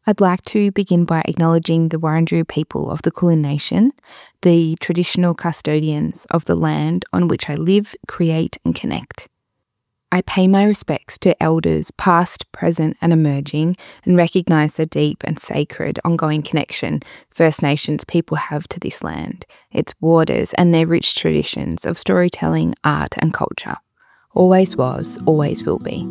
I'd like to begin by acknowledging the Wurundjeri people of the Kulin Nation, the traditional custodians of the land on which I live, create and connect. I pay my respects to elders past, present and emerging, and recognise the deep and sacred ongoing connection First Nations people have to this land, its waters and their rich traditions of storytelling, art and culture. Always was, always will be.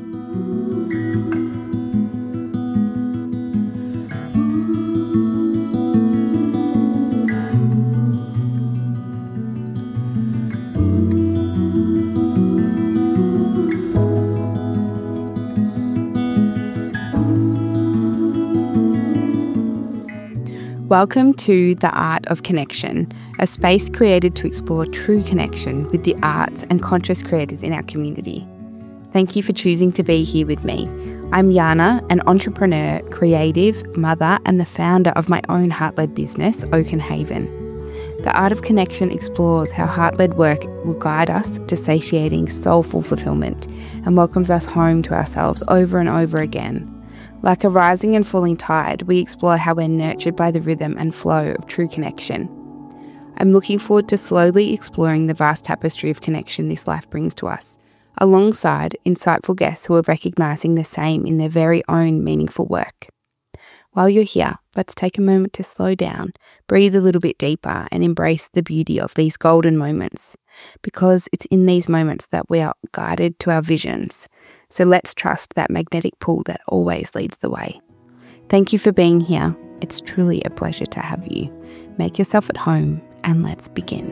Welcome to The Art of Connection, a space created to explore true connection with the arts and conscious creators in our community. Thank you for choosing to be here with me. I'm Yana, an entrepreneur, creative, mother, and the founder of my own heart-led business, Oaken Haven. The Art of Connection explores how heart-led work will guide us to satiating soulful fulfillment and welcomes us home to ourselves over and over again. Like a rising and falling tide, we explore how we're nurtured by the rhythm and flow of true connection. I'm looking forward to slowly exploring the vast tapestry of connection this life brings to us, alongside insightful guests who are recognising the same in their very own meaningful work. While you're here, let's take a moment to slow down, breathe a little bit deeper and embrace the beauty of these golden moments, because it's in these moments that we are guided to our visions. So let's trust that magnetic pull that always leads the way. Thank you for being here. It's truly a pleasure to have you. Make yourself at home and let's begin.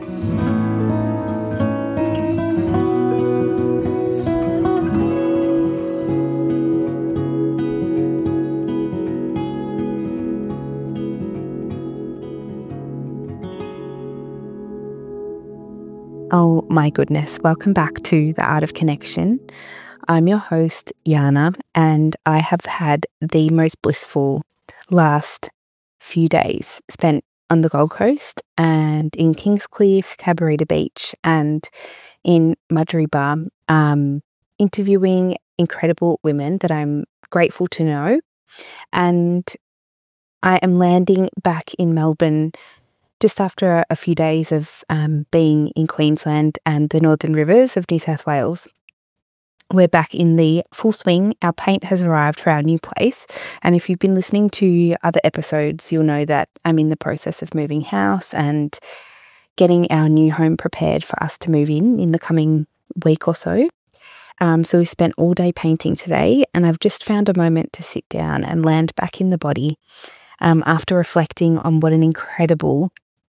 Oh my goodness, welcome back to The Art of Connection. I'm your host, Yana, and I have had the most blissful last few days spent on the Gold Coast and in Kingscliff, Cabarita Beach and in Mudgeeraba, interviewing incredible women that I'm grateful to know. And I am landing back in Melbourne just after a few days of being in Queensland and the Northern Rivers of New South Wales. We're back in the full swing. Our paint has arrived for our new place. And if you've been listening to other episodes, you'll know that I'm in the process of moving house and getting our new home prepared for us to move in the coming week or so. So we spent all day painting today, and I've just found a moment to sit down and land back in the body after reflecting on what an incredible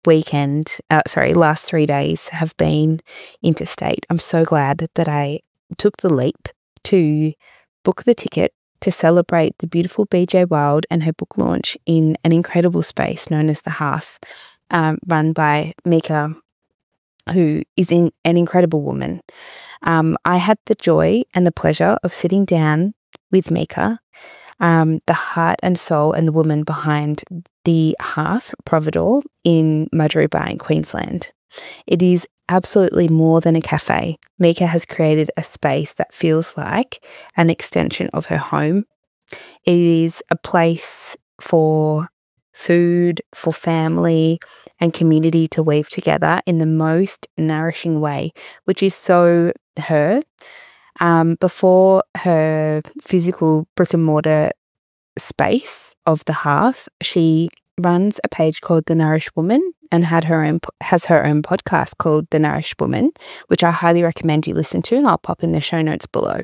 last 3 days have been interstate. I'm so glad that I took the leap to book the ticket to celebrate the beautiful BJ Wild and her book launch in an incredible space known as The Hearth, run by Mika, who is an incredible woman. I had the joy and the pleasure of sitting down with Mika, the heart and soul and the woman behind The Hearth Providore in Mudgeeraba in Queensland. It is absolutely more than a cafe. Mika has created a space that feels like an extension of her home. It is a place for food, for family and community to weave together in the most nourishing way, which is so her. Before her physical brick and mortar space of The Hearth, she runs a page called The Nourished Woman and has her own podcast called The Nourished Woman, which I highly recommend you listen to, and I'll pop in the show notes below.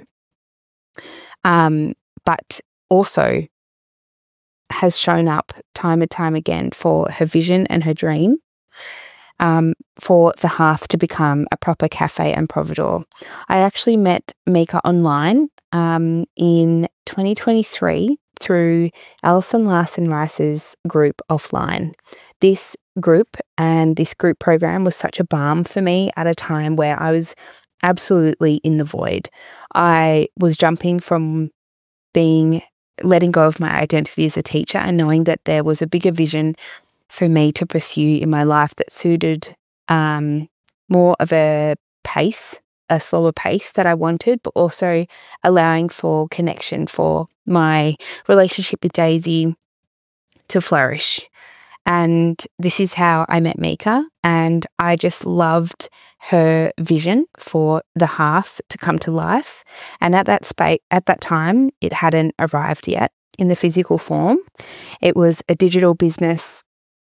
But also has shown up time and time again for her vision and her dream for The Hearth to become a proper cafe and providore. I actually met Mika online in 2023 through Alison Larson Rice's group Offline. This group and this group program was such a balm for me at a time where I was absolutely in the void. I was jumping from letting go of my identity as a teacher and knowing that there was a bigger vision for me to pursue in my life that suited more of a slower pace that I wanted, but also allowing for connection, for my relationship with Daisy to flourish. And this is how I met Mika, and I just loved her vision for the hearth to come to life. And at that time, it hadn't arrived yet in the physical form. It was a digital business,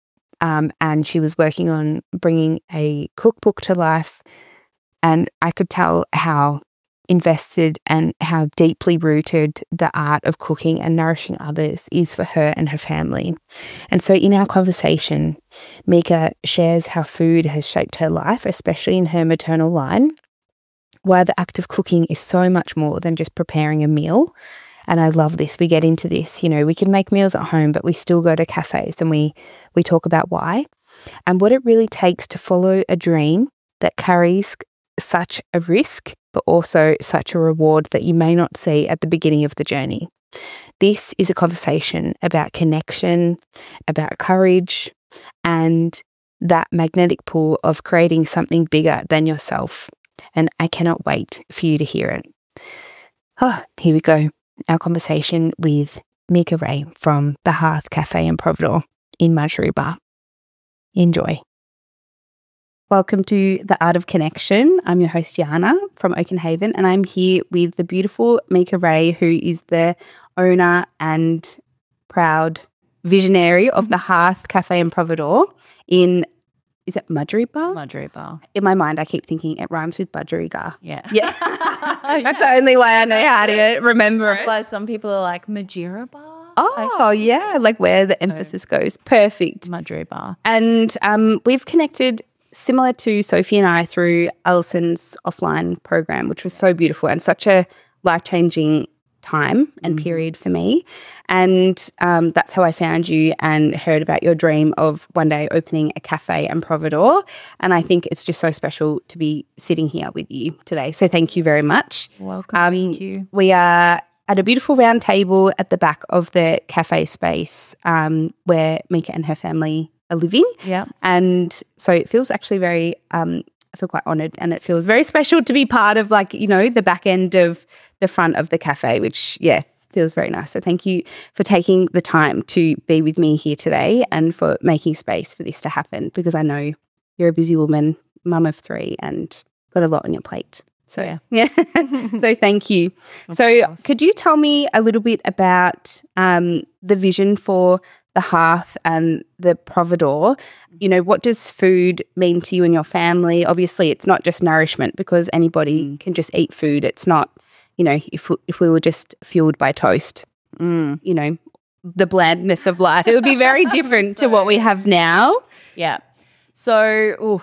and she was working on bringing a cookbook to life. And I could tell how invested and how deeply rooted the art of cooking and nourishing others is for her and her family. And so in our conversation, Mika shares how food has shaped her life, especially in her maternal line, why the act of cooking is so much more than just preparing a meal. And I love this. We get into this, we can make meals at home, but we still go to cafes, and we talk about why and what it really takes to follow a dream that carries such a risk, but also such a reward that you may not see at the beginning of the journey. This is a conversation about connection, about courage, and that magnetic pull of creating something bigger than yourself. And I cannot wait for you to hear it. Oh, here we go. Our conversation with Mika Ray from the Hearth Cafe and Providore in Majuriba. Enjoy. Welcome to The Art of Connection. I'm your host, Yana from Oakenhaven, and I'm here with the beautiful Mika Ray, who is the owner and proud visionary of the Hearth Cafe and Providore in, is it Majuriba? Majuriba. In my mind, I keep thinking it rhymes with Budgerigar. Yeah. Yeah. That's the only way I know how to remember it. But some people are like Majuriba. Oh, yeah, like where the emphasis goes. Perfect. Majuriba. And we've connected similar to Sophie and I through Alison's offline program, which was so beautiful and such a life-changing time and period for me. And that's how I found you and heard about your dream of one day opening a cafe in Providore. And I think it's just so special to be sitting here with you today. So thank you very much. Welcome. Thank you. We are at a beautiful round table at the back of the cafe space where Mika and her family are living. Yeah. And so it feels actually very, I feel quite honoured, and it feels very special to be part of the back end of the front of the cafe, which, feels very nice. So thank you for taking the time to be with me here today and for making space for this to happen, because I know you're a busy woman, mum of 3, and got a lot on your plate. So, yeah. So thank you. So could you tell me a little bit about the vision for the Hearth and the Providore? What does food mean to you and your family? Obviously, it's not just nourishment, because anybody can just eat food. It's not, if we were just fueled by toast, the blandness of life, it would be very different to what we have now. Yeah. So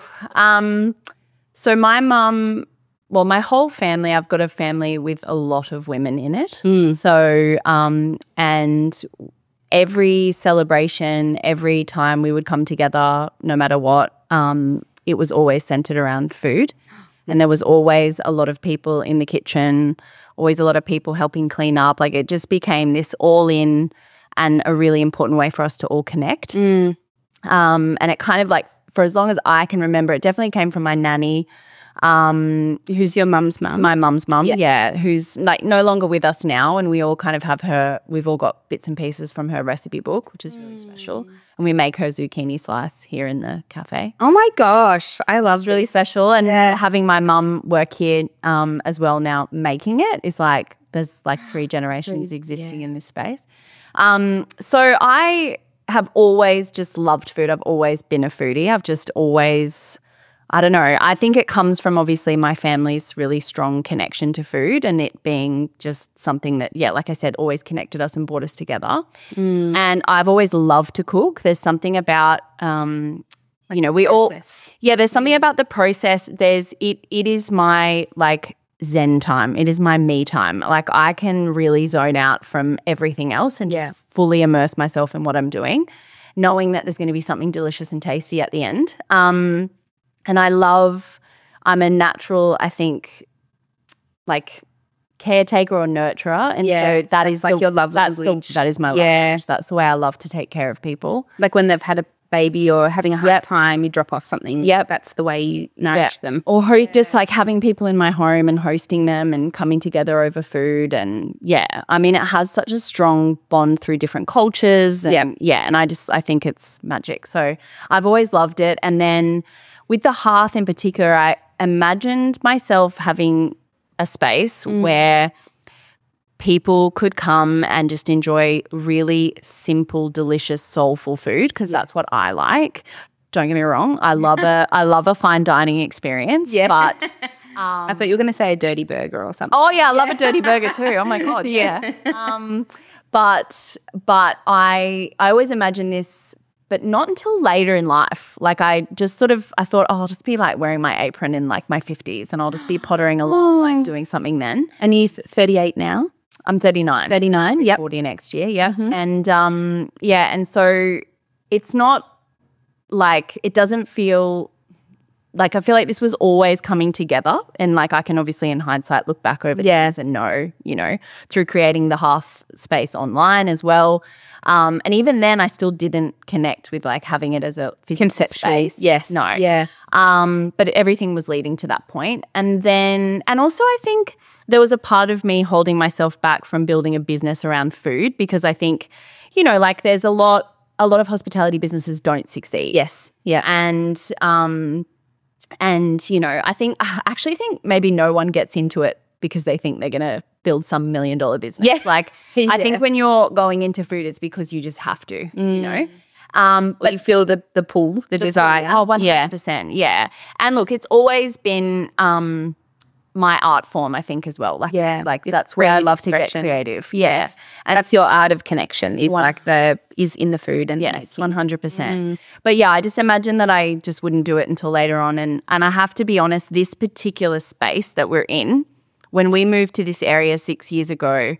my mum, well, my whole family, I've got a family with a lot of women in it. So, and every celebration, every time we would come together, no matter what, it was always centered around food. And there was always a lot of people in the kitchen, always a lot of people helping clean up. Like, it just became this all-in and a really important way for us to all connect. And it kind of for as long as I can remember, it definitely came from my nanny. Who's your mum's mum? My mum's mum, yeah, who's no longer with us now, and we all kind of have we've all got bits and pieces from her recipe book, which is really special. And we make her zucchini slice here in the cafe. Oh my gosh, I love It's really special. And having my mum work here as well now, making it is there's 3 generations existing in this space. So I have always just loved food. I've always been a foodie. I've just always, I don't know, I think it comes from obviously my family's really strong connection to food, and it being just something that, like I said, always connected us and brought us together. And I've always loved to cook. There's something about, we all, there's something about the process. It is my Zen time. It is my me time. I can really zone out from everything else and just fully immerse myself in what I'm doing, knowing that there's going to be something delicious and tasty at the end. And I'm a natural, I think, caretaker or nurturer. And so that is your love language. That is my love language. That's the way I love to take care of people. When they've had a baby or having a hard time, you drop off something. Yep. That's the way you nourish them. Or just like having people in my home and hosting them and coming together over food. And I mean, it has such a strong bond through different cultures. And and I think it's magic. So I've always loved it. And then with the hearth in particular, I imagined myself having a space where people could come and just enjoy really simple, delicious, soulful food, because that's what I like. Don't get me wrong, I love a fine dining experience. Yeah. But I thought you were going to say a dirty burger or something. oh yeah, I love a dirty burger too. Oh my god, yeah. But I always imagine this, but not until later in life. Like I thought, I'll just be like wearing my apron in like my 50s and I'll just be pottering along, like doing something then. And you're 38 now? I'm 39. 39, yep. 40 next year, yeah. And and so it's not like, it doesn't feel like, I feel like this was always coming together, and like I can obviously in hindsight look back over things and know, through creating the hearth space online as well. And even then I still didn't connect with like having it as a physical Conceptual space. yes. No. Yeah. But everything was leading to that point. And also I think there was a part of me holding myself back from building a business around food, because I think, like there's a lot of hospitality businesses don't succeed. Yes. Yeah. And I actually think maybe no one gets into it because they think they're going to build some $1 million business. Yes. Like I think when you're going into food, it's because you just have to, But you feel the pull, the desire. Oh, 100%. Yeah. And look, it's always been my art form, I think, as well. Like, like that's where I love to get creative. Yeah. Yes. And that's your art of connection is is in the food and yes, 100%. But yeah, I just imagine that I just wouldn't do it until later on. And I have to be honest, this particular space that we're in, when we moved to this area 6 years ago,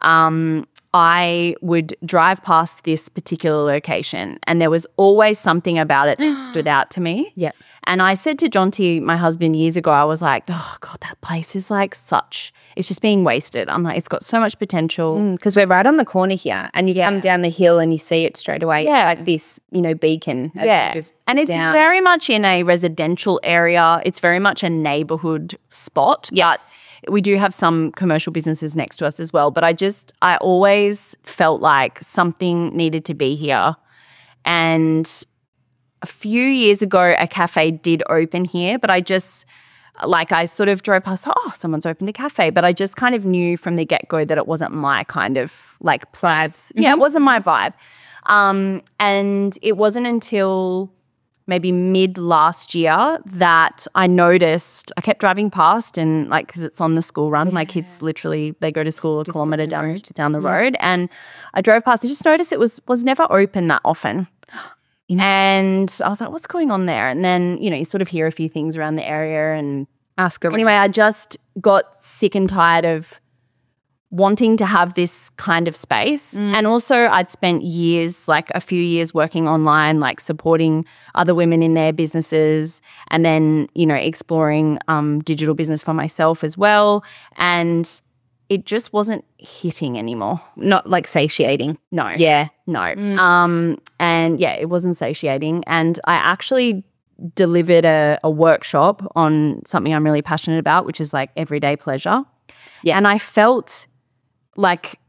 I would drive past this particular location and there was always something about it that stood out to me. Yeah. And I said to Jonty, my husband, years ago, I was like, oh God, that place is like it's just being wasted. I'm like, it's got so much potential. Because we're right on the corner here and you come down the hill and you see it straight away. Yeah. Like this, beacon. And it's very much in a residential area. It's very much a neighborhood spot. Yes. But we do have some commercial businesses next to us as well. But I always felt like something needed to be here. And a few years ago, a cafe did open here, but I sort of drove past, someone's opened a cafe. But I just kind of knew from the get-go that it wasn't my kind of like place. Yeah, it wasn't my vibe. And it wasn't until maybe mid last year that I noticed, I kept driving past and like, because it's on the school run, my kids literally, they go to school a kilometre down the road. And I drove past, I just noticed it was never open that often. And I was like, what's going on there? And then, you sort of hear a few things around the area and ask around. Anyway, I just got sick and tired of wanting to have this kind of space. And also I'd spent years, like a few years working online, like supporting other women in their businesses and then, exploring digital business for myself as well. And it just wasn't hitting anymore. Not like satiating. No. Yeah. No. And yeah, it wasn't satiating. And I actually delivered a workshop on something I'm really passionate about, which is like everyday pleasure. Yeah. And I felt like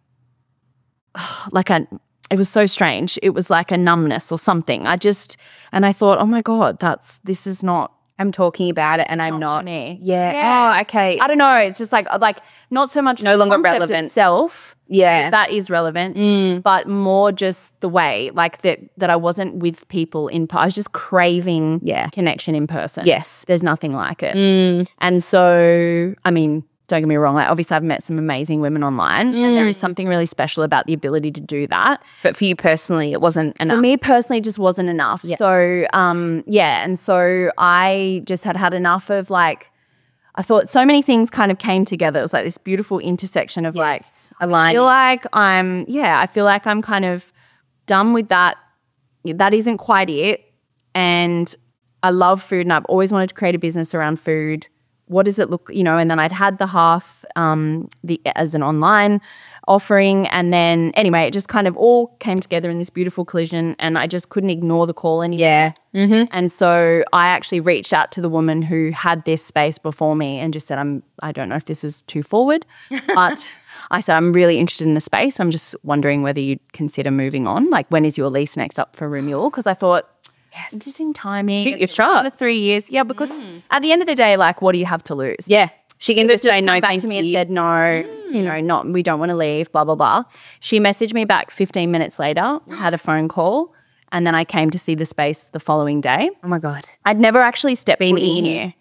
it was so strange. It was like a numbness or something. And I thought, oh my God, this is not. I'm talking about it and I'm not. Me. Yeah. Oh, okay. I don't know. It's just like not so much no longer concept relevant itself. Yeah. That is relevant. But more just the way like that I wasn't with people I was just craving connection in person. Yes. There's nothing like it. And so, I mean, don't get me wrong, like obviously I've met some amazing women online and there is something really special about the ability to do that. But for you personally, it wasn't enough. For me personally, it just wasn't enough. Yeah. So, and so I just had enough of like, I thought so many things kind of came together. It was like this beautiful intersection of like, I feel like I'm kind of done with that. That isn't quite it. And I love food and I've always wanted to create a business around food. What does it look, and then I'd had the hearth as an online offering. And then anyway, it just kind of all came together in this beautiful collision, and I just couldn't ignore the call anymore. Yeah. And so I actually reached out to the woman who had this space before me and just said, I don't know if this is too forward, but I said, I'm really interested in the space. I'm just wondering whether you'd consider moving on. Like, when is your lease next up for renewal? Because I thought, interesting timing. Shoot your shot. The 3 years. Yeah, because at the end of the day, like, what do you have to lose? Yeah. She can just say no, back thank to me you. and said, no, you know, we don't want to leave, blah, blah, blah. She messaged me back 15 minutes later, had a phone call, and then I came to see the space the following day. Oh, my God. I'd never actually stepped in here.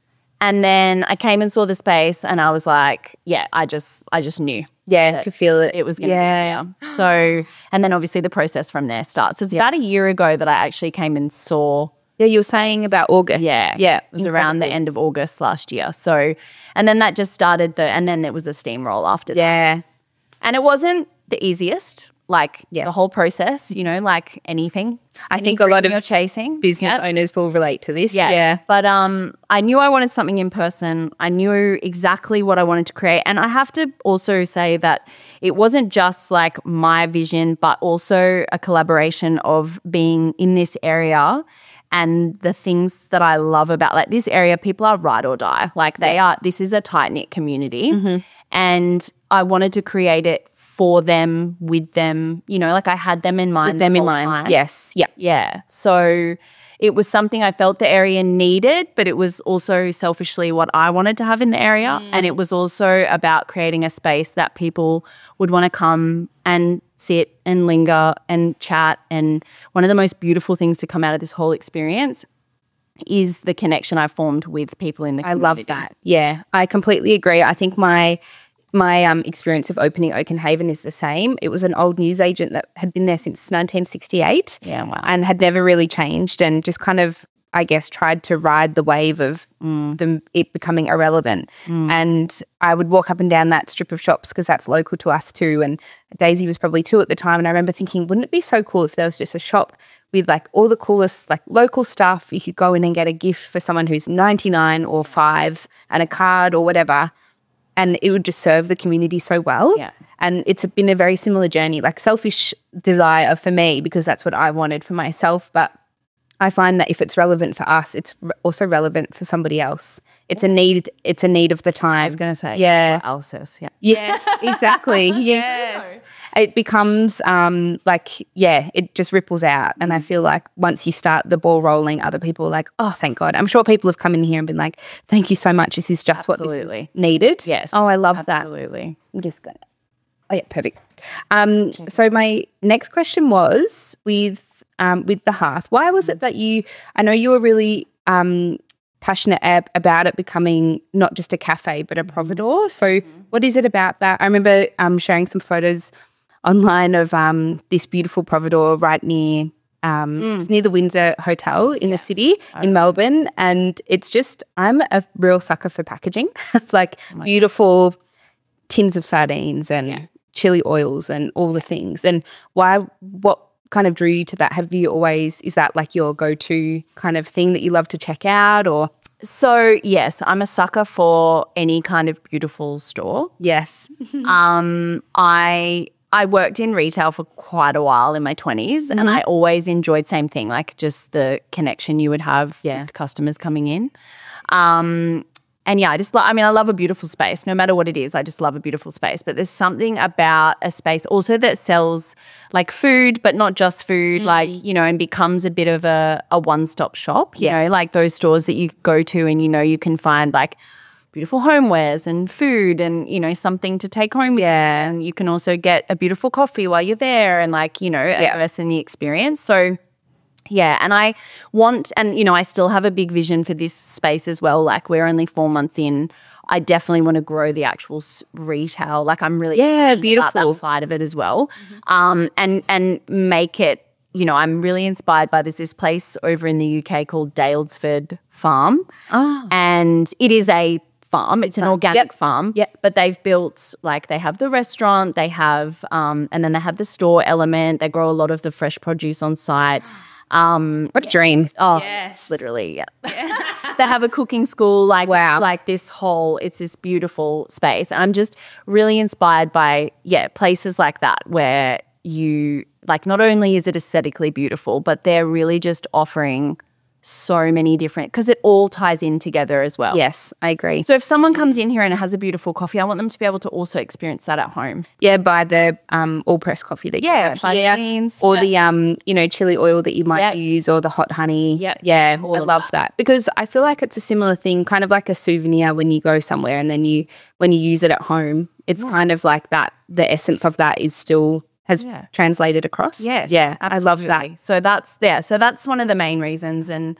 And then I came and saw the space, and I was like, yeah, I just knew. Yeah, I could feel it. It was going to be there. So, and then obviously the process from there starts. So it's about a year ago that I actually came and saw. Yeah, you were saying about August. Yeah. Yeah. It was around the end of August last year. So, and then that just started and then there was a steamroll after that. Yeah. And it wasn't the easiest, like Yes. the whole process, you know, like anything. I think a lot of you're chasing. business owners will relate to this. Yeah. Yeah. But I knew I wanted something in person. I knew exactly what I wanted to create. And I have to also say that it wasn't just like my vision, but also a collaboration of being in this area and the things that I love about like this area. People are ride or die. Like this is a tight-knit community. And I wanted to create it for them, with them, you know, like I had them in mind. With them in mind. Time. Yes. Yeah. Yeah. So it was something I felt the area needed, but it was also selfishly what I wanted to have in the area. And it was also about creating a space that people would want to come and sit and linger and chat. And one of the most beautiful things to come out of this whole experience is the connection I formed with people in the community. I love that. Yeah, I completely agree. I think my experience of opening Oaken Haven is the same. It was an old newsagent that had been there since 1968 and had never really changed, and just kind of, I guess, tried to ride the wave of it becoming irrelevant. And I would walk up and down that strip of shops because that's local to us too, and Daisy was probably 2 at the time, and I remember thinking, wouldn't it be so cool if there was just a shop with like all the coolest like local stuff? You could go in and get a gift for someone who's 99 or 5 and a card or whatever. And it would just serve the community so well. Yeah. And it's been a very similar journey, like selfish desire for me because that's what I wanted for myself. But I find that if it's relevant for us, it's also relevant for somebody else. It's a need. It's a need of the time. I was going to say. Yeah. Alice's. Yeah. Yeah, exactly. Yes. It becomes it just ripples out. And I feel like once you start the ball rolling, other people are like, oh, thank God. I'm sure people have come in here and been like, thank you so much. This is just what this is needed. Yes. Oh, I love that. Absolutely. I'm just going to. Oh, yeah, perfect. So my next question was with the Hearth. Why was it that I know you were really passionate about it becoming not just a cafe but a providore. So what is it about that? I remember sharing some photos online of this beautiful providore right near it's near the Windsor Hotel in the city in Melbourne, and it's just, I'm a real sucker for packaging. It's like beautiful tins of sardines and chili oils and all the things. And what kind of drew you to that? Is that like your go-to kind of thing that you love to check out, or? So yes, I'm a sucker for any kind of beautiful store. Yes. I worked in retail for quite a while in my 20s and I always enjoyed same thing, like just the connection you would have with customers coming in. And yeah, I love a beautiful space, no matter what it is. I just love a beautiful space. But there's something about a space also that sells like food, but not just food, like, you know, and becomes a bit of a one-stop shop, you know, like those stores that you go to and, you know, you can find like beautiful homewares and food and, you know, something to take home with you. And you can also get a beautiful coffee while you're there and like, you know, immerse in the experience. So yeah, and I want, and you know, I still have a big vision for this space as well. Like we're only 4 months in. I definitely want to grow the actual retail. Like I'm really beautiful about that side of it as well, and make it. You know, I'm really inspired by this place over in the UK called Daylesford Farm, and it is a farm. It's an organic farm, but they've built, like, they have the restaurant, they have, and then they have the store element. They grow a lot of the fresh produce on site. What a dream. Oh, yes. literally, yeah. They have a cooking school, like, wow. Like it's this beautiful space. I'm just really inspired by, places like that where you, like, not only is it aesthetically beautiful, but they're really just offering so many different, because it all ties in together as well. Yes, I agree. So if someone comes in here and has a beautiful coffee, I want them to be able to also experience that at home. Yeah, buy the all pressed coffee that you buy here, the beans, or the chili oil that you might use, or the hot honey. Yeah, I love that because I feel like it's a similar thing, kind of like a souvenir when you go somewhere, and then when you use it at home, it's kind of like that. The essence of that is still has translated across. Yes. Yeah, absolutely. I love that. So that's one of the main reasons. And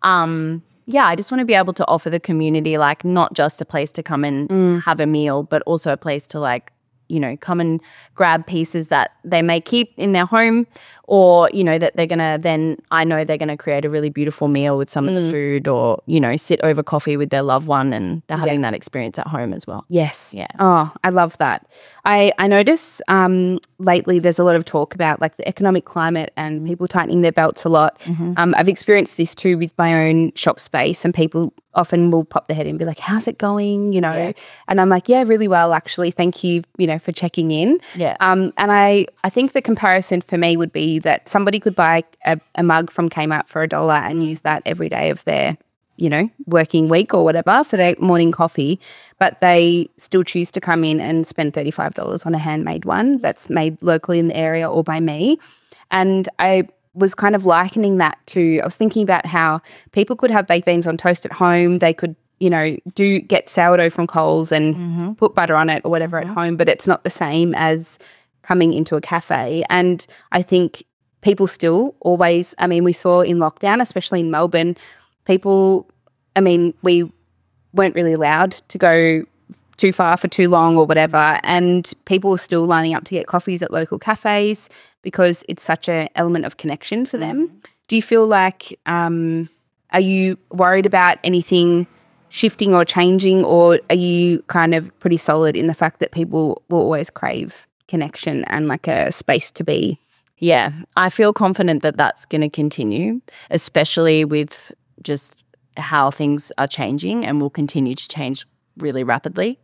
I just want to be able to offer the community, like, not just a place to come and have a meal, but also a place to, like, come and grab pieces that they may keep in their home, or, that they're going to then, I know they're going to create a really beautiful meal with some of the food, or, sit over coffee with their loved one, and they're having that experience at home as well. Yes. Yeah. Oh, I love that. I notice lately there's a lot of talk about, like, the economic climate and people tightening their belts a lot. I've experienced this too with my own shop space, and people often will pop their head in and be like, how's it going, And I'm like, yeah, really well, actually. Thank you, for checking in. Yeah. And I think the comparison for me would be that somebody could buy a mug from Kmart for $1 and use that every day of their, working week or whatever for their morning coffee, but they still choose to come in and spend $35 on a handmade one that's made locally in the area or by me. And I was kind of likening that to, I was thinking about how people could have baked beans on toast at home. They could, get sourdough from Coles and put butter on it or whatever at home, but it's not the same as coming into a cafe. And I think people still always, we saw in lockdown, especially in Melbourne, people, we weren't really allowed to go too far for too long or whatever, and people were still lining up to get coffees at local cafes because it's such an element of connection for them. Do you feel like, are you worried about anything shifting or changing, or are you kind of pretty solid in the fact that people will always crave connection and, like, a space to be? Yeah, I feel confident that that's going to continue, especially with just how things are changing and will continue to change really rapidly.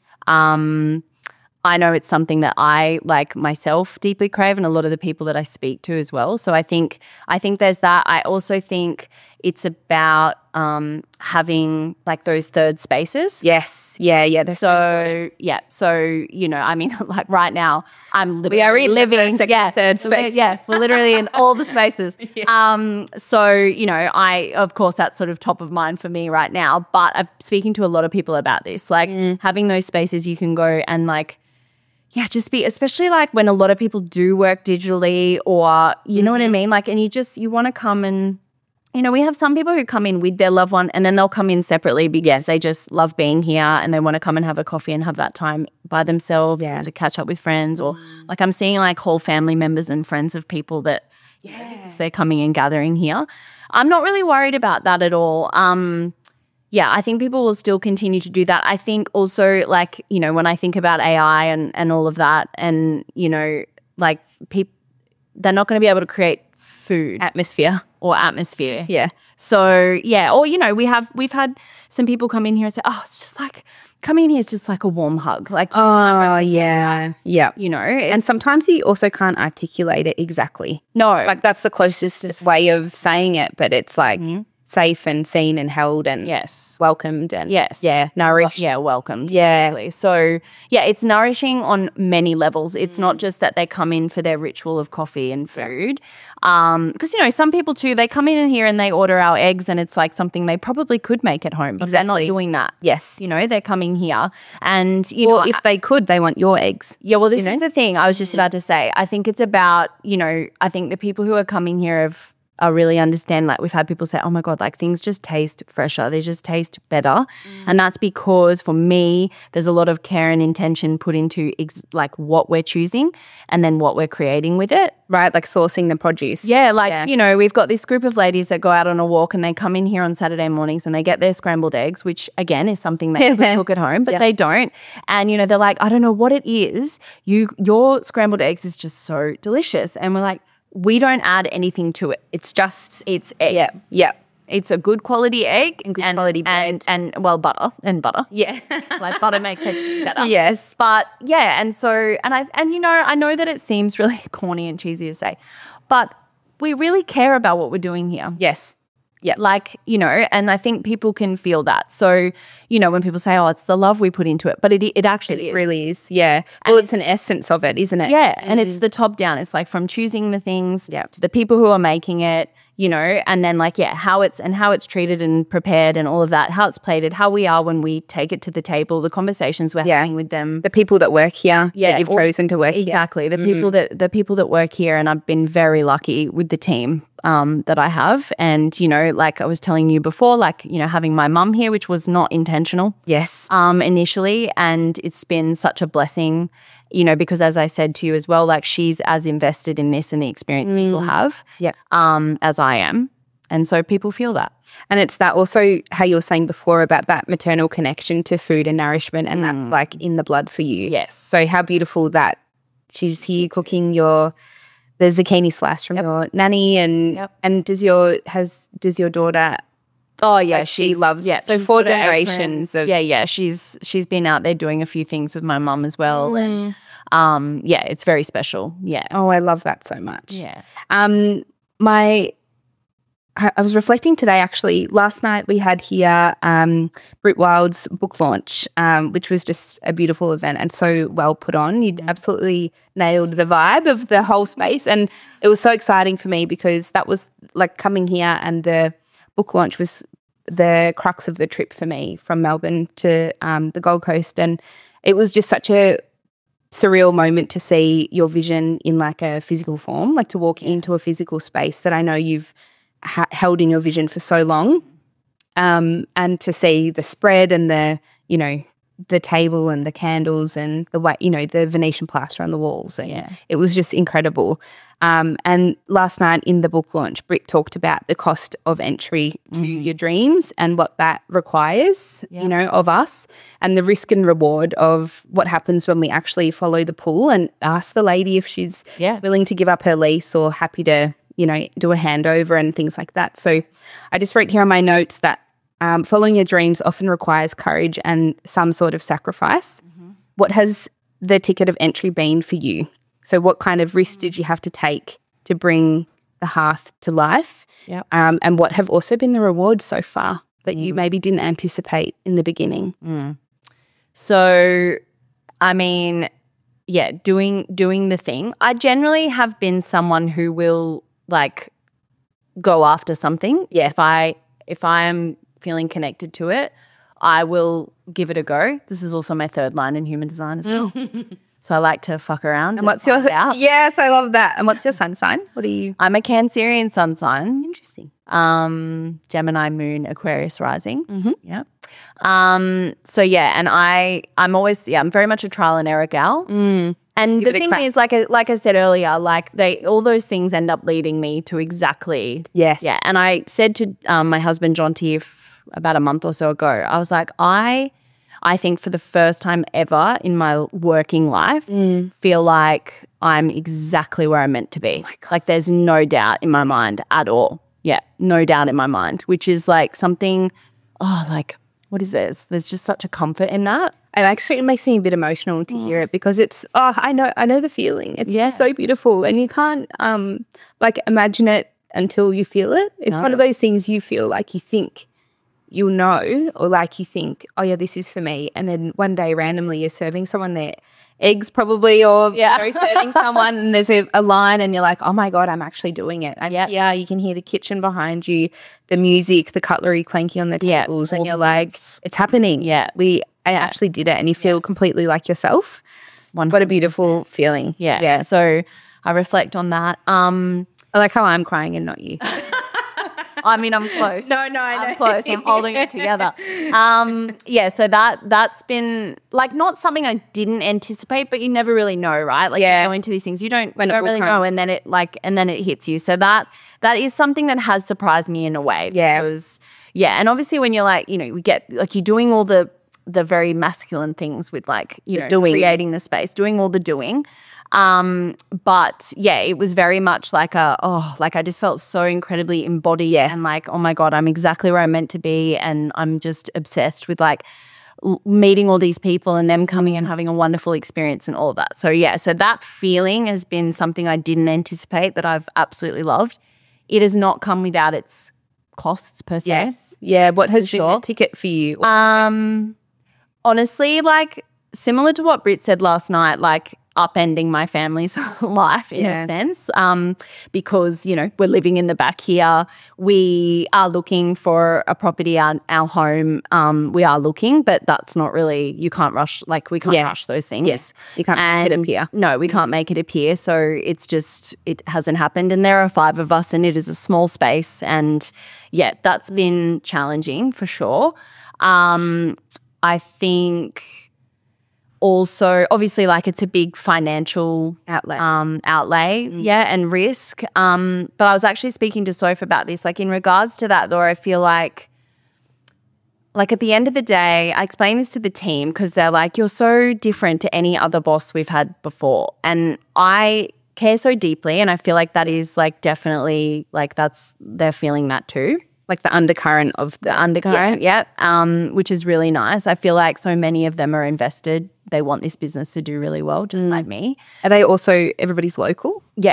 I know it's something that I, like, myself deeply crave, and a lot of the people that I speak to as well. So I think there's that. I also think it's about having, like, those third spaces. Yes. Yeah. So like, right now I'm we are in living third space. Yeah, we're literally in all the spaces. So of course that's sort of top of mind for me right now, but I'm speaking to a lot of people about this, like, having those spaces you can go and, like, just be, especially, like, when a lot of people do work digitally, or, you know what I mean? Like, and you want to come and, we have some people who come in with their loved one and then they'll come in separately because they just love being here and they want to come and have a coffee and have that time by themselves to catch up with friends, or, like, I'm seeing, like, whole family members and friends of people that they're coming and gathering here. I'm not really worried about that at all. I think people will still continue to do that. I think also, like, when I think about AI and all of that, and, like, they're not going to be able to create food atmosphere. Yeah. So, or, we've had some people come in here and say, oh, it's just like, coming in here is just like a warm hug. Like, oh, yeah. Yeah. And sometimes you also can't articulate it exactly. No. Like, that's the closest way of saying it, but it's like safe and seen and held and welcomed and nourished. Welcomed. Yeah. Exactly. So, it's nourishing on many levels. It's not just that they come in for their ritual of coffee and food. Because, some people too, they come in here and they order our eggs and it's like something they probably could make at home, but they're not doing that. Yes. They're coming here and, if they could, they want your eggs. Yeah, well, this is the thing I was just about to say. I think it's about, I think the people who are coming here are really understand, like, we've had people say, oh my God, like, things just taste fresher. They just taste better. And that's because, for me, there's a lot of care and intention put into like what we're choosing and then what we're creating with it. Right, like sourcing the produce. Yeah, like, we've got this group of ladies that go out on a walk and they come in here on Saturday mornings and they get their scrambled eggs, which, again, is something they could cook at home, but they don't. And, they're like, I don't know what it is. Your scrambled eggs is just so delicious. And we're like, we don't add anything to it. It's just it's egg. Yeah. Yeah. It's a good quality egg And good quality bread. and well butter. Yes. Like butter makes it better. Yes. But yeah, and so I know that it seems really corny and cheesy to say, but we really care about what we're doing here. Yes. Yeah. Like, and I think people can feel that. So, when people say, oh, it's the love we put into it, but it actually It is. really is. Yeah. Well, it's an essence of it, isn't it? Yeah. And it's the top down. It's like from choosing the things to the people who are making it, and then how it's treated and prepared and all of that, how it's plated, how we are when we take it to the table, the conversations we're having with them. The people that work here. Yeah. That you've chosen to work here. Exactly. The people that work here, and I've been very lucky with the team that I have. And, like I was telling you before, having my mum here, which was not intentional. Yes. Initially. And it's been such a blessing, because as I said to you as well, like she's as invested in this and the experience people have as I am. And so people feel that. And it's that also how you were saying before about that maternal connection to food and nourishment, and that's like in the blood for you. Yes. So how beautiful that she's here cooking the zucchini slice from your nanny, and does your daughter? Oh yeah, like she loves. Yeah, so 4 generations of She's been out there doing a few things with my mum as well, and it's very special. Yeah. Oh, I love that so much. Yeah. I was reflecting today, actually. Last night we had here Britt Wild's book launch, which was just a beautiful event and so well put on. You absolutely nailed the vibe of the whole space, and it was so exciting for me because that was like coming here, and the book launch was the crux of the trip for me from Melbourne to the Gold Coast, and it was just such a surreal moment to see your vision in like a physical form, like to walk into a physical space that I know you've held in your vision for so long, and to see the spread and the table and the candles and the way, the Venetian plaster on the walls, and it was just incredible. And last night in the book launch, Britt talked about the cost of entry to your dreams and what that requires, of us, and the risk and reward of what happens when we actually follow the pool and ask the lady if she's willing to give up her lease or happy to do a handover and things like that. So I just wrote here on my notes that following your dreams often requires courage and some sort of sacrifice. What has the ticket of entry been for you? So what kind of risks did you have to take to bring the hearth to life? And what have also been the rewards so far that you maybe didn't anticipate in the beginning? So, I mean, doing the thing. I generally have been someone who will like go after something. Yeah. If I am feeling connected to it, I will give it a go. This is also my third line in human design as well. So I like to fuck around. And what's your Yes, I love that. And what's your sun sign? What are you? I'm a Cancerian sun sign. Interesting. Gemini moon, Aquarius rising. Yeah. So and I'm always I'm very much a trial and error gal. And the thing is, like I said earlier, like all those things end up leading me to exactly. Yes. Yeah. And I said to my husband, John Tiff, about a month or so ago, I was like, I think for the first time ever in my working life, feel like I'm exactly where I'm meant to be. Like there's no doubt in my mind at all. Yeah, no doubt in my mind, which is like something, what is this? There's just such a comfort in that. It makes me a bit emotional to hear it because it's, I know the feeling. It's just so beautiful, and you can't imagine it until you feel it. It's one of those things you feel like you think you'll know, or like you think, oh yeah, this is for me. And then one day randomly you're serving someone their eggs probably, or serving someone and there's a line and you're like, oh my God, I'm actually doing it. Yeah, you can hear the kitchen behind you, the music, the cutlery clanking on the tables, and you're like, it's happening. Yeah. I actually did it, and you feel completely like yourself. 100%. What a beautiful feeling. Yeah. So I reflect on that. I like how I'm crying and not you. I mean, I'm close. No, I know. I'm close. I'm holding it together. So that's been like not something I didn't anticipate, but you never really know, right? Like you go into these things, you don't really know, and then it hits you. So that is something that has surprised me in a way. Yeah. And obviously when you're like, we get like you're doing all the very masculine things with like, creating the space, doing all the doing. But yeah, it was very much like I just felt so incredibly embodied and like, oh my God, I'm exactly where I'm meant to be. And I'm just obsessed with like meeting all these people and them coming and having a wonderful experience and all of that. So yeah, so that feeling has been something I didn't anticipate that I've absolutely loved. It has not come without its costs per se. Yes. Yeah. What has been the ticket for you? Honestly, like similar to what Britt said last night, like upending my family's life in a sense, because, you know, we're living in the back here. We are looking for a property, our home. We are looking, but that's not really, you can't rush, like we can't rush those things. Yes, you can't make it appear. No, we can't make it appear. So it's just, it hasn't happened. And there are 5 of us and it is a small space. And yeah, that's been challenging for sure. I think also, obviously, like it's a big financial outlay, and risk. But I was actually speaking to Soph about this, like in regards to that, though. I feel like at the end of the day, I explain this to the team because they're like, "You're so different to any other boss we've had before," and I care so deeply, and I feel like that is like definitely like they're feeling that too. Like the undercurrent of the undercurrent, which is really nice. I feel like so many of them are invested. They want this business to do really well, just like me. Are they also everybody's local? Yeah.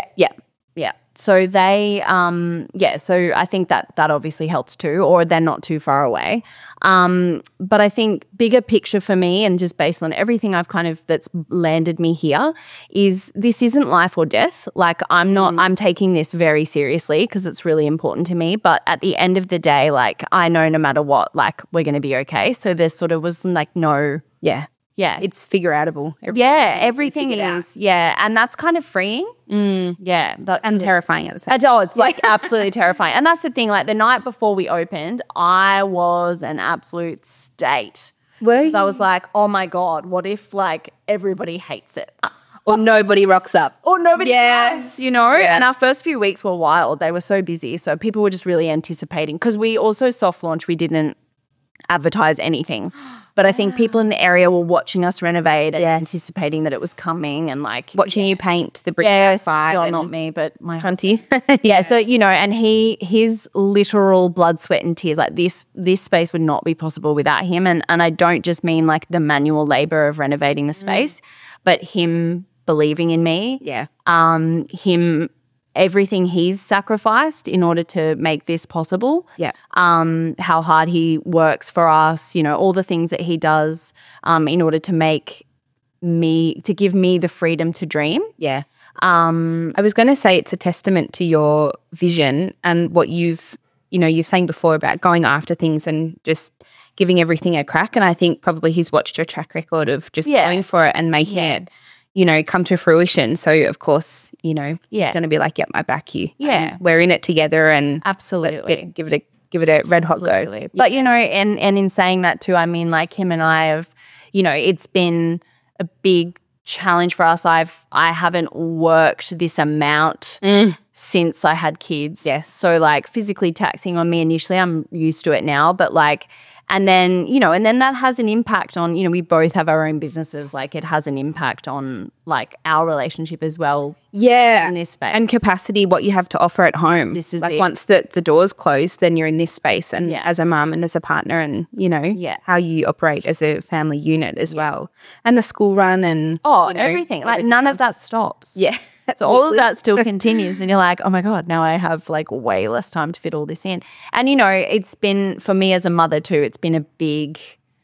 So they, so I think that obviously helps too, or they're not too far away. But I think bigger picture for me, and just based on everything I've kind of that's landed me here, is this isn't life or death. Like I'm taking this very seriously because it's really important to me. But at the end of the day, like I know no matter what, like we're going to be okay. So there sort of was like no. Yeah, it's figure outable. Everything is. Yeah, and that's kind of freeing. Yeah, and terrifying at the same time. Oh, it's like absolutely terrifying. And that's the thing. Like the night before we opened, I was an absolute state. Because I was like, oh my God, what if like everybody hates it? Or nobody rocks up. Or nobody does, you know? Yeah. And our first few weeks were wild. They were so busy. So people were just really anticipating. Because we also soft launched. We didn't advertise anything. But I think people in the area were watching us renovate and anticipating that it was coming and like watching you paint the bricks. Yes, well, not me, but my Hunty. So you know, and his literal blood, sweat, and tears. Like this space would not be possible without him. And I don't just mean like the manual labor of renovating the space, but him believing in me. Yeah. Him. Everything he's sacrificed in order to make this possible. Yeah. How hard he works for us, you know, all the things that he does in order to give me the freedom to dream. Yeah. I was going to say it's a testament to your vision and what you've saying before about going after things and just giving everything a crack. And I think probably he's watched your track record of just going for it and making it, you know, come to fruition. So, of course, you know, he's going to be like, yep, I back you. Yeah. And we're in it together and absolutely give it a red hot go. But, you know, and in saying that too, I mean, like him and I have, you know, it's been a big challenge for us. I haven't worked this amount since I had kids. Yes. So, like, physically taxing on me initially, I'm used to it now, but like, and then, you know, and then that has an impact on, you know, we both have our own businesses. Like it has an impact on like our relationship as well. Yeah. In this space. And capacity, what you have to offer at home. This is like it. Once the doors close, then you're in this space and as a mum and as a partner and, you know, how you operate as a family unit as well. And the school run and. Oh, you know, everything. Like none of that stops. Yeah. So all of that still continues and you're like, oh my God, now I have like way less time to fit all this in. And, you know, it's been, for me as a mother too, it's been a big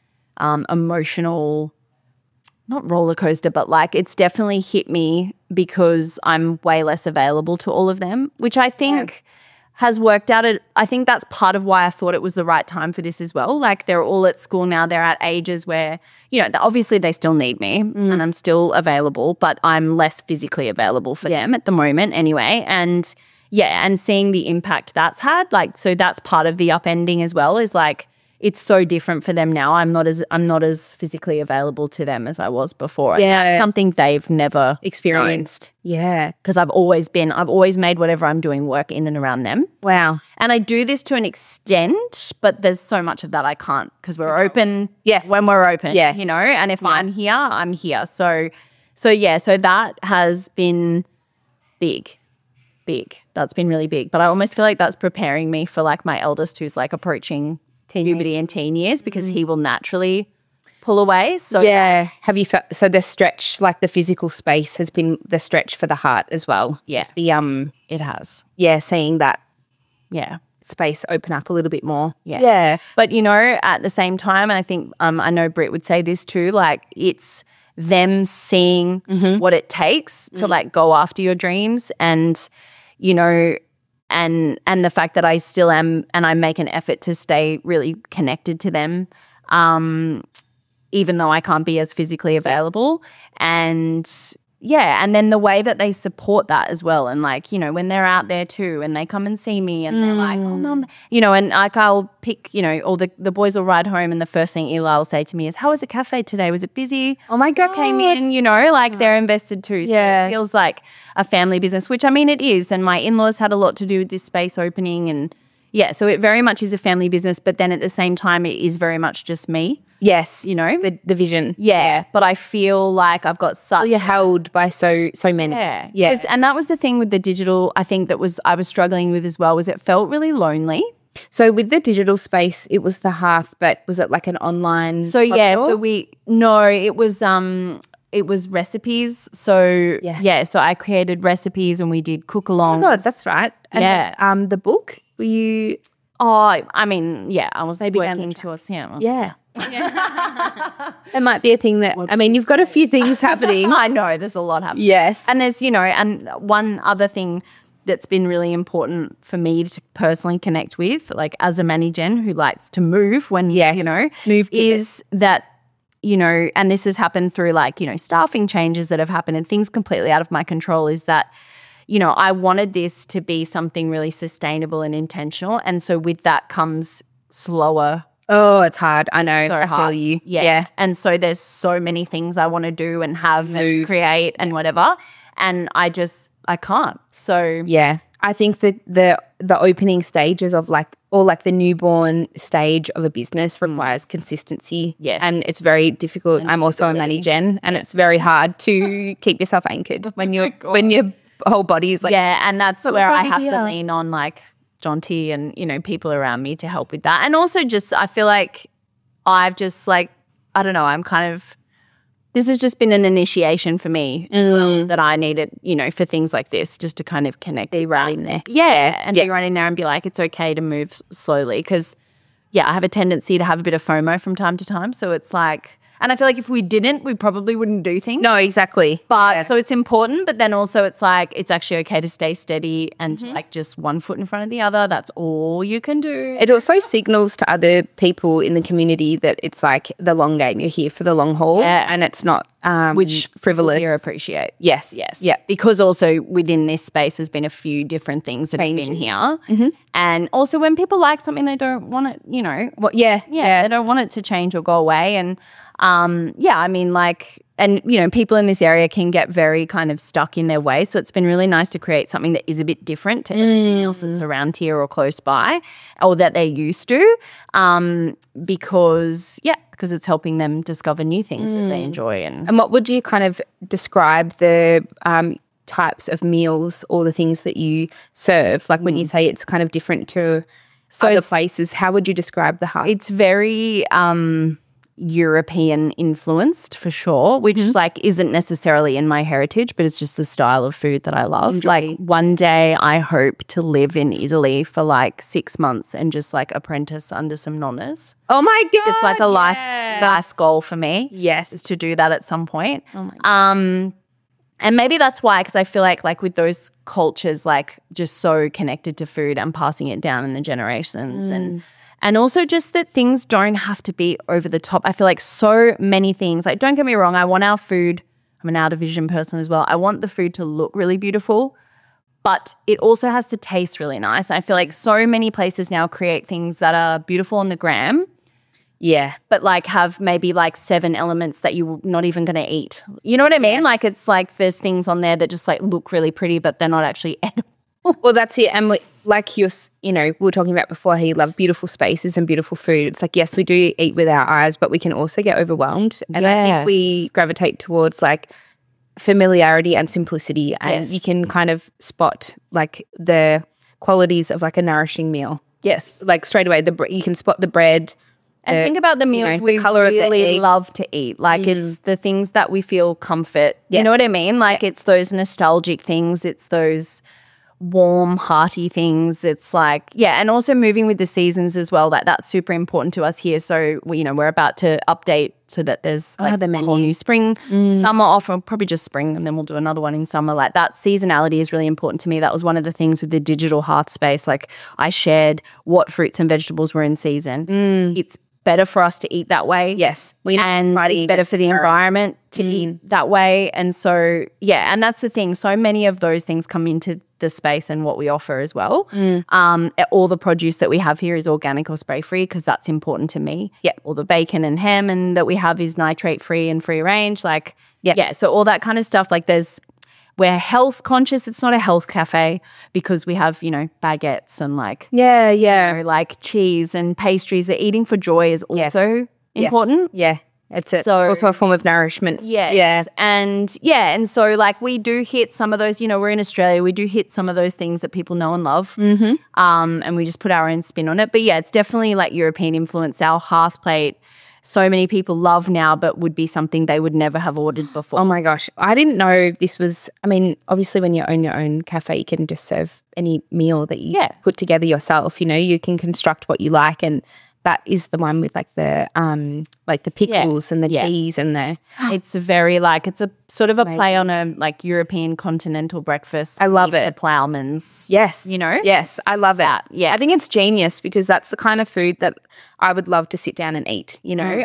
emotional, not roller coaster, but like it's definitely hit me because I'm way less available to all of them, which I think has worked out. I think that's part of why I thought it was the right time for this as well. Like they're all at school now. They're at ages where, you know, obviously they still need me and I'm still available, but I'm less physically available for them at the moment anyway. And and seeing the impact that's had, like, so that's part of the upending as well is like, it's so different for them now. I'm not as physically available to them as I was before. Yeah. And that's something they've never experienced. Yeah. Because I've always made whatever I'm doing work in and around them. Wow. And I do this to an extent, but there's so much of that I can't because we're open. Yes. When we're open. Yes. You know, and if I'm here, I'm here. So So that has been big. That's been really big. But I almost feel like that's preparing me for like my eldest who's like approaching puberty and teen years, because he will naturally pull away. So yeah. Have you felt, so the stretch, like the physical space has been the stretch for the heart as well? Yeah. It's the it has. yeah, seeing that Yeah. space open up a little bit more. Yeah. Yeah. But, you know, at the same time, and I think I know Britt would say this too, like it's them seeing what it takes to like go after your dreams, and, you know, and the fact that I still am, and I make an effort to stay really connected to them, even though I can't be as physically available. And yeah, and then the way that they support that as well. And like, you know, when they're out there too and they come and see me and they're like, oh, Mum, you know, and like I'll pick, you know, all the boys will ride home and the first thing Eli will say to me is, how was the cafe today? Was it busy? Oh my God. Came in, you know, like they're invested too. So Yeah. it feels like a family business, which I mean it is. And my in-laws had a lot to do with this space opening, and yeah, so it very much is a family business, but then at the same time it is very much just me. Yes. You know? The vision. Yeah. But I feel like I've got such You're held by so many. Yeah. Yeah. And that was the thing with the digital, I think I was struggling with as well, was it felt really lonely. So with the digital space, it was the Hearth, but was it like an online? So yeah, so it was recipes. So Yes. yeah, so I created recipes and we did cook along. Oh my God, that's right. And Yeah. the book, were you? Oh, I mean, yeah, I was Maybe down working the towards Yeah. It might be a thing that, I mean, you've got a few things happening. I know there's a lot happening. Yes. And there's, you know, and one other thing that's been really important for me to personally connect with, like as a Manigen who likes to move when, Yes. you know, Move with is that, you know, and this has happened through like, you know, staffing changes that have happened and things completely out of my control, is that, you know, I wanted this to be something really sustainable and intentional. And so with that comes slower. Oh, it's hard. I know. So I hard. feel you. Yeah. And so there's so many things I want to do and have and create and whatever. And I can't. So Yeah. I think that the opening stages of like, or like the newborn stage of a business requires consistency. Yes. And it's very difficult. And I'm also a Manigen, and it's very hard to keep yourself anchored when your whole body is like, yeah, and that's where I have to here. lean on like Jonty and, you know, people around me to help with that. And also just I feel like I've just like, I don't know, I'm kind of, this has just been an initiation for me as well, that I needed, you know, for things like this, just to kind of connect. be right in there. Yeah, and be right in there and be like, it's okay to move slowly, because, yeah, I have a tendency to have a bit of FOMO from time to time. So it's like, and I feel like if we didn't, we probably wouldn't do things. No, exactly. But so it's important, but then also it's like it's actually okay to stay steady and like just one foot in front of the other. That's all you can do. It also signals to other people in the community that it's like the long game. You're here for the long haul, Yeah. and it's not Which frivolous. you appreciate. Yes. Yes. Yeah. Because also within this space there's been a few different things that have been here. And also when people like something, they don't want it, you know. Well, yeah. They don't want it to change or go away. And I mean, like, and, you know, people in this area can get very kind of stuck in their way. So it's been really nice to create something that is a bit different to everything else that's around here or close by, or that they're used to, because it's helping them discover new things that they enjoy. And what would you kind of describe the types of meals or the things that you serve? Like when you say it's kind of different to other places, how would you describe the Hearth? it's very European influenced for sure, which like isn't necessarily in my heritage, but it's just the style of food that I love. Like one day I hope to live in Italy for like 6 months and just like apprentice under some nonnas. Oh my God. It's like a life goal for me. Yes. Is to do that at some point. Oh my God. And maybe that's why, because I feel like with those cultures, like just so connected to food and passing it down in the generations, and also just that things don't have to be over the top. I feel like so many things, like don't get me wrong, I want our food, I'm an out of vision person as well. I want the food to look really beautiful, but it also has to taste really nice. I feel like so many places now create things that are beautiful on the gram, Yeah. but like have maybe like 7 elements that you're not even going to eat. You know what I mean? Like it's like there's things on there that just like look really pretty, but they're not actually edible. Well, that's it. And like we were talking about before, how you love beautiful spaces and beautiful food. It's like, yes, we do eat with our eyes, but we can also get overwhelmed. And I think we gravitate towards like familiarity and simplicity, and Yes. you can kind of spot like the qualities of like a nourishing meal. Yes. Like straight away, you can spot the bread. And think about the meals the we colour of the really eggs. love to eat. Like it's the things that we feel comfort. You know Yes. what I mean? Like it's those nostalgic things. It's those warm, hearty things. It's like, yeah, and also moving with the seasons as well. That's super important to us here. So we're about to update so that there's like the a menu. whole new spring, summer off, or probably just spring, and then we'll do another one in summer. Like that seasonality is really important to me. That was one of the things with the digital hearth space. Like I shared what fruits and vegetables were in season. It's better for us to eat that way. Yes. And it's better for the environment to eat that way. And so, yeah, and that's the thing. So many of those things come into the space and what we offer as well. All the produce that we have here is organic or spray-free because that's important to me. Yeah. All the bacon and ham and that we have is nitrate-free and free range. Like, Yeah. yeah, so all that kind of stuff. Like we're health conscious. It's not a health cafe because we have, baguettes and like, like cheese and pastries. The eating for joy is also important. Yeah. It's So- also a form of nourishment. Yes. Yeah. And so like we do hit some of those, we're in Australia, we do hit some of those things that people know and love. And we just put our own spin on it. But yeah, it's definitely like European influence. Our hearth plate, so many people love now, but would be something they would never have ordered before. Oh my gosh. I didn't know this was, obviously when you own your own cafe, you can just serve any meal that you put together yourself. You can construct what you like, and that is the one with like the pickles and the cheese and the It's it's a sort of a play on a like European continental breakfast. I love Pizza it. Plowman's. Yes. You know? Yes, I love it. Yeah. I think it's genius because that's the kind of food that I would love to sit down and eat.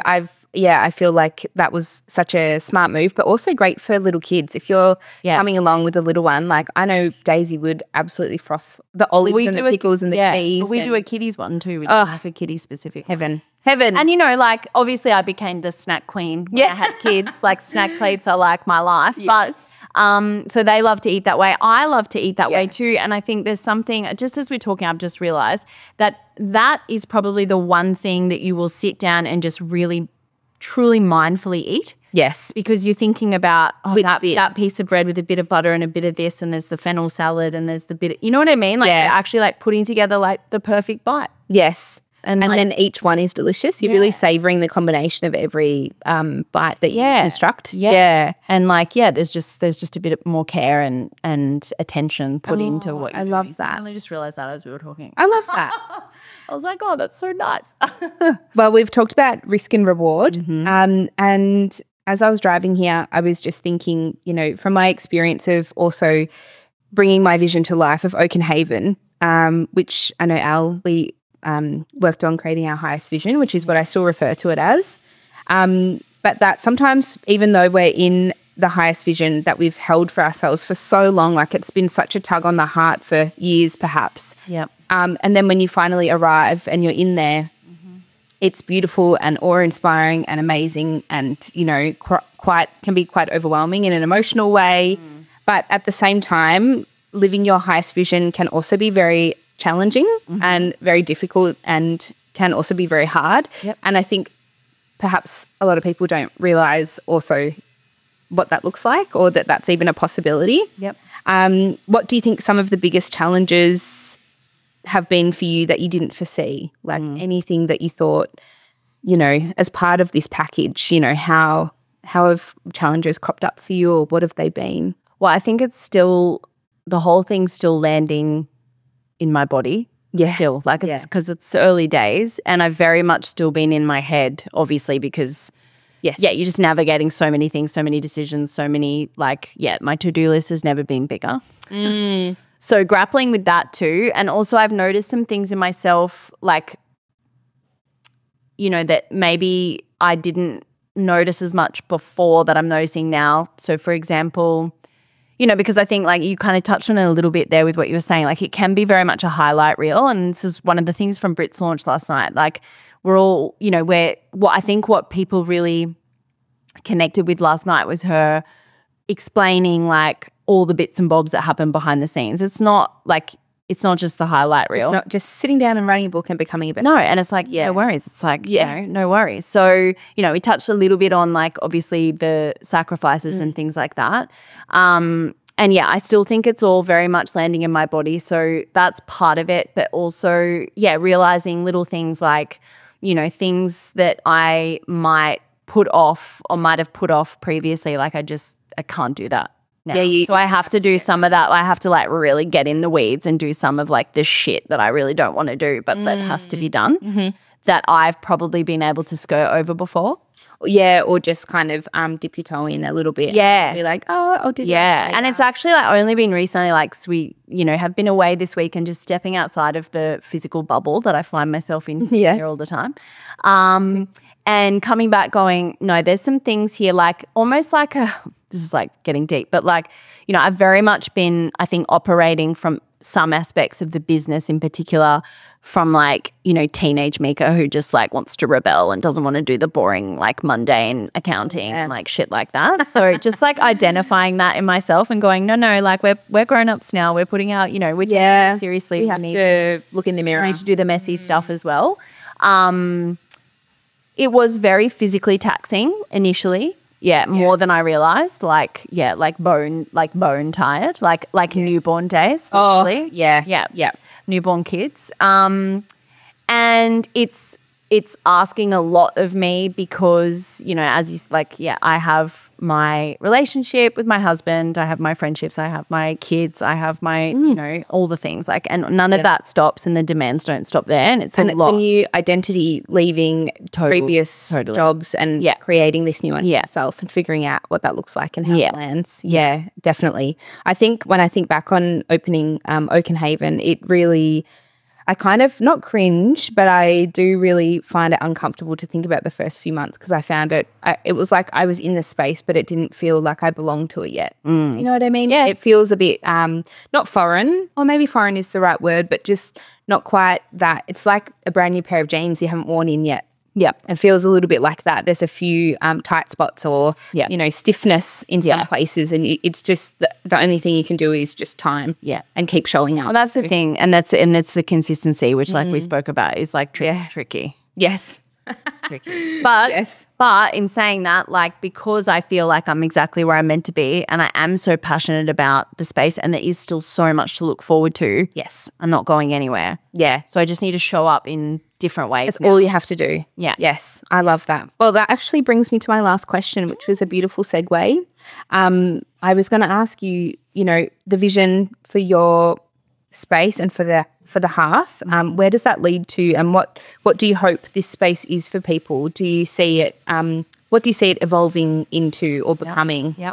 I feel like that was such a smart move, but also great for little kids. If you're coming along with a little one, like I know Daisy would absolutely froth the olives and the pickles and the cheese. But we do a kiddies one too. We do for kiddies specific. Heaven. And like obviously I became the snack queen when I had kids. Like snack plates are like my life. But so they love to eat that way. I love to eat that way too. And I think there's something, just as we're talking, I've just realized that is probably the one thing that you will sit down and just really truly mindfully eat. Yes. Because you're thinking about Which bit? that piece of bread with a bit of butter and a bit of this, and there's the fennel salad and there's the bit, you know what I mean? Like actually like putting together like the perfect bite. Yes. And like- then each one is delicious. You're really savouring the combination of every bite that you construct. Yeah. And like, there's just a bit more care and attention put into what you're I doing. love So I that. only just realized that as we were talking. I love that. I was like, oh, that's so nice. Well, we've talked about risk and reward. And as I was driving here, I was just thinking, from my experience of also bringing my vision to life of Oakenhaven, which I know, Al, we worked on creating our highest vision, which is what I still refer to it as. But that sometimes, even though we're in the highest vision that we've held for ourselves for so long, like it's been such a tug on the heart for years perhaps. Yep. And then when you finally arrive and you're in there, it's beautiful and awe-inspiring and amazing and, can be quite overwhelming in an emotional way. But at the same time, living your highest vision can also be very challenging and very difficult and can also be very hard. Yep. And I think perhaps a lot of people don't realise also what that looks like or that that's even a possibility. Yep. What do you think some of the biggest challenges have been for you that you didn't foresee? Like anything that you thought, as part of this package, how have challenges cropped up for you or what have they been? Well, I think it's still, the whole thing's still landing in my body. Yeah. Still. Like it's because it's early days and I've very much still been in my head, obviously, because you're just navigating so many things, so many decisions, so many my to-do list has never been bigger. So grappling with that too. And also I've noticed some things in myself that maybe I didn't notice as much before that I'm noticing now. So for example, because I think you kind of touched on it a little bit there with what you were saying, it can be very much a highlight reel. And this is one of the things from Brit's launch last night. We're all, what people really connected with last night was her explaining all the bits and bobs that happen behind the scenes. It's not it's not just the highlight reel. It's not just sitting down and writing a book and becoming a best. No, and it's like, no worries. It's like, no worries. So, we touched a little bit on like obviously the sacrifices and things like that. And I still think it's all very much landing in my body. So that's part of it. But also, realizing little things like, things that I might put off or might have put off previously. Like I can't do that now. So I have to do some of that. I have to like really get in the weeds and do some of like the shit that I really don't want to do, but that has to be done that I've probably been able to skirt over before. Yeah, or just kind of dip your toe in a little bit. Yeah. Be like, I'll do this. Yeah, and it's actually like only been recently like we, have been away this week and just stepping outside of the physical bubble that I find myself in here all the time. And coming back going, no, there's some things here like almost like this is like getting deep, but like, I've very much been, I think, operating from some aspects of the business in particular from like, teenage Mika who just like wants to rebel and doesn't want to do the boring like mundane accounting and like shit like that. So just like identifying that in myself and going, no, like we're grown-ups now. We're putting out, we're taking it seriously. We have to look in the mirror. We need to do the messy stuff as well. It was very physically taxing initially. Yeah, more than I realized. Like bone tired, like newborn days. Literally. Oh, yeah. Newborn kids. And it's asking a lot of me because, as you I have my relationship with my husband, I have my friendships, I have my kids, I have my, all the things and none of that stops and the demands don't stop there. And it's a lot. It's a new identity leaving previous jobs and creating this new one for yourself and figuring out what that looks like and how it lands. Yeah, definitely. I think when I think back on opening Oakenhaven, it really, I kind of not cringe, but I do really find it uncomfortable to think about the first few months because I found it was like I was in the space, but it didn't feel like I belonged to it yet. You know what I mean? Yeah. It feels a bit not foreign, or maybe foreign is the right word, but just not quite that. It's like a brand new pair of jeans you haven't worn in yet. Yeah. It feels a little bit like that. There's a few tight spots or, stiffness in some places, and it's just the only thing you can do is just time and keep showing up. Well, that's the thing. And that's the consistency, which like we spoke about is like tricky. Yes. Tricky. But in saying that, like because I feel like I'm exactly where I'm meant to be and I am so passionate about the space and there is still so much to look forward to. Yes. I'm not going anywhere. Yeah. So I just need to show up in different ways. That's all you have to do. Yeah. Yes. I love that. Well, that actually brings me to my last question, which was a beautiful segue. I was going to ask you, the vision for your space and for the hearth, where does that lead to, and what do you hope this space is for people? Do you see it what do you see it evolving into or becoming? Yep.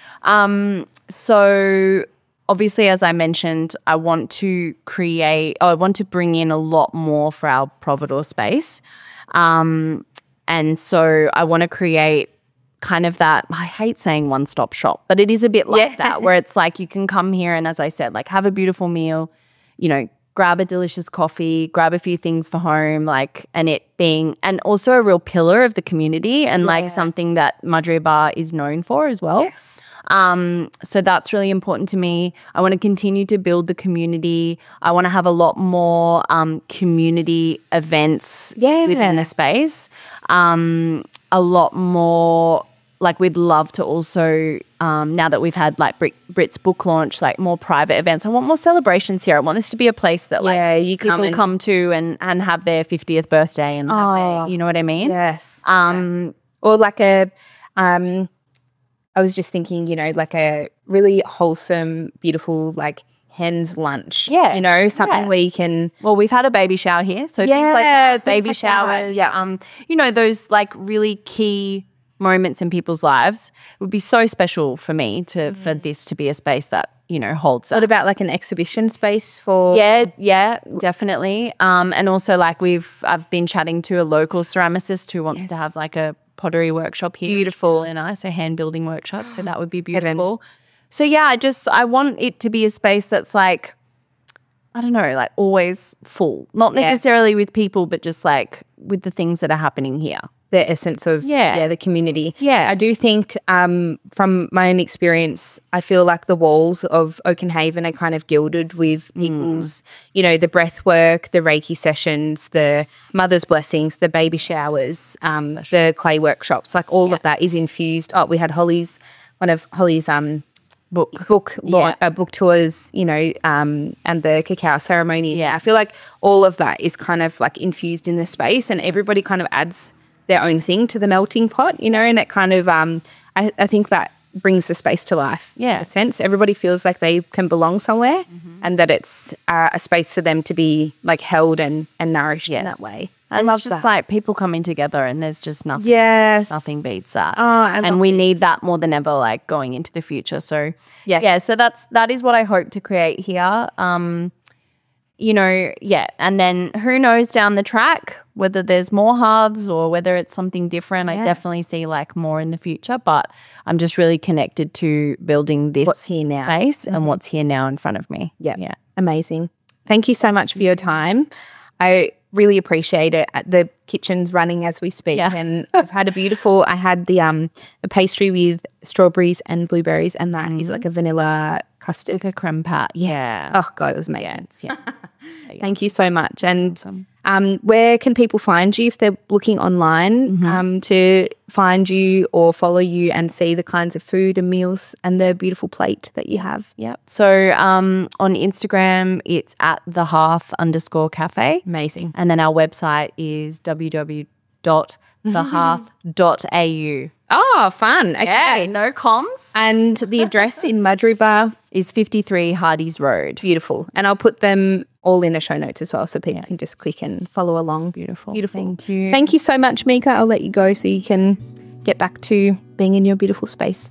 So obviously, as I mentioned, I want to bring in a lot more for our Providore space, and so I want to create kind of that, I hate saying one-stop shop, but it is a bit like that, where it's like you can come here and, as I said, like have a beautiful meal, grab a delicious coffee, grab a few things for home, and it being, and also a real pillar of the community and like something that Madre Bar is known for as well. Yes. So that's really important to me. I want to continue to build the community. I want to have a lot more community events within the space. A lot more, like we'd love to also, now that we've had like Brit's book launch, like more private events. I want more celebrations here. I want this to be a place that like people come to and have their 50th birthday and have you know what I mean? Yes. Or like I was just thinking, like a really wholesome, beautiful, like hen's lunch. Yeah. Something where you can. Well, we've had a baby shower here. So things like that, baby showers. Yeah. Those like really key moments in people's lives. It would be so special for me for this to be a space that, holds that. What about like an exhibition space for? Yeah, definitely. And also like I've been chatting to a local ceramicist who wants to have like a pottery workshop here. Beautiful. And nice, a hand building workshop. So that would be beautiful. So yeah, I want it to be a space that's like, I don't know, like always full. Not necessarily with people, but just like with the things that are happening here. the essence of the community. Yeah. I do think from my own experience, I feel like the walls of Oakenhaven are kind of gilded with people's, you know, the breath work, the Reiki sessions, the mother's blessings, the baby showers, the clay workshops, like all of that is infused. Oh, we had one of Holly's book tours, you know, and the cacao ceremony. Yeah. I feel like all of that is kind of like infused in the space, and everybody kind of adds their own thing to the melting pot, you know, and it kind of, I think that brings the space to life. Yeah. In a sense. Everybody feels like they can belong somewhere and that it's a space for them to be like held and nourished in that way. I love that. It's just like people coming together and there's just nothing. Yes. Nothing beats that. Oh, and we need that more than ever, like going into the future. So, so that is what I hope to create here. You know, and then who knows down the track whether there's more hearths or whether it's something different. I definitely see like more in the future, but I'm just really connected to building this what's here now space and what's here now in front of me. Yeah. Amazing. Thank you so much for your time. I really appreciate it. The kitchen's running as we speak, and I've had I had the pastry with strawberries and blueberries, and that is like a vanilla custard. With a creme pat. Yeah. Oh, God, it was amazing. Yeah. Thank you so much. And where can people find you if they're looking online to find you or follow you and see the kinds of food and meals and the beautiful plate that you have? Yep. So on Instagram, it's at thehearth_cafe. Amazing. And then our website is www.thehearth.au. Oh, fun. Okay. Yeah, no comms. And the address in Mudgeeraba is 53 Hardy's Road. Beautiful. And I'll put them all in the show notes as well so people can just click and follow along. Beautiful. Thank you. Thank you so much, Mika. I'll let you go so you can get back to being in your beautiful space.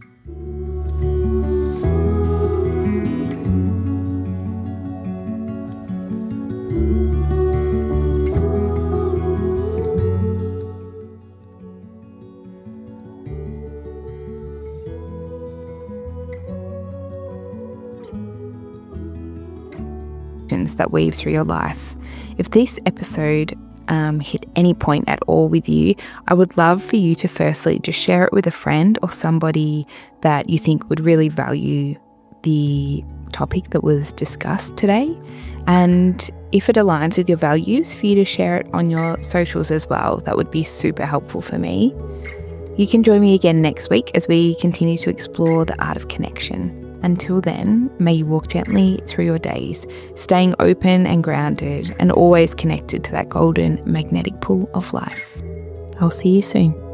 That weave through your life. If this episode hit any point at all with you, I would love for you to firstly just share it with a friend or somebody that you think would really value the topic that was discussed today. And if it aligns with your values, for you to share it on your socials as well. That would be super helpful for me. You can join me again next week as we continue to explore the art of connection. Until then, may you walk gently through your days, staying open and grounded and always connected to that golden magnetic pull of life. I'll see you soon.